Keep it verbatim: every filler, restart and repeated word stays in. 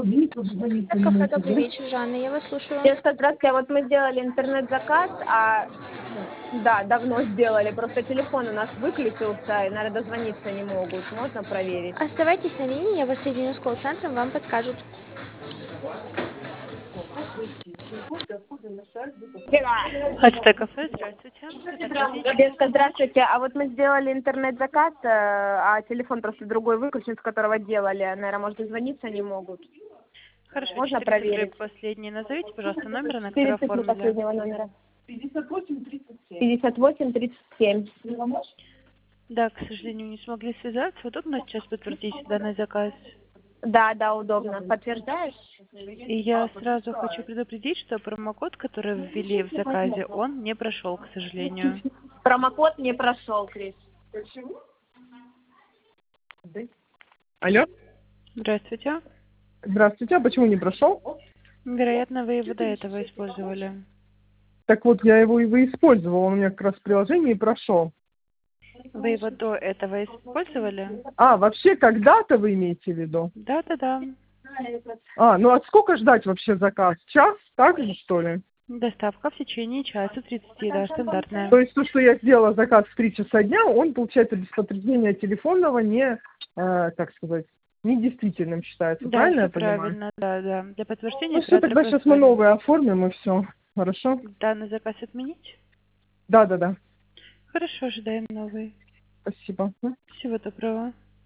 Кафе, добрый вечер, Жанна, я вас слушаю. Девушка, здравствуйте. А вот мы сделали интернет-заказ, а да, давно сделали. Просто телефон у нас выключился, и, наверное, дозвониться не могут. Можно проверить? Оставайтесь на линии, я вас соединю с колл-центром, вам подскажут. Ачта кафе, здравствуйте. Добрый вечер. Девушка, здравствуйте. А вот мы сделали интернет-заказ, э, а телефон просто другой выключен, с которого делали. Наверное, может, дозвониться не могут. Хорошо, Можно четыре цифры проверить? последние назовите, пожалуйста, номер, на Четыре который цифры оформили. последнего номера. пятьдесят восемь тридцать семь. пятьдесят восемь тридцать семь. Да, к сожалению, не смогли связаться. Удобно сейчас подтвердить данный заказ? Да, да, удобно. Подтверждаешь? И я сразу хочу предупредить, что промокод, который ввели в заказе, он не прошел, к сожалению. Промокод не прошел, Крис. Алло, Здравствуйте. здравствуйте, а почему не прошел? Вероятно, вы его до этого использовали. Так вот, я его и вы использовала, он у меня как раз в приложении прошел. Вы его до этого использовали? А, вообще когда-то вы имеете в виду? Да-да-да. А, ну а сколько ждать вообще заказ? Час? Так же, что ли? Доставка в течение часа тридцати, да, стандартная. То есть то, что я сделала заказ в три часа дня, он, получается, без подтверждения телефонного не, э, как сказать, недействительным считается, Да, правильно все я понимаю? правильно, да, да. Для подтверждения Ну все, оператор тогда сейчас мы прозвонит. новый оформим и все. Хорошо? Данный заказ отменить? Да, да, да. Хорошо, ожидаем новый. Спасибо. Всего доброго.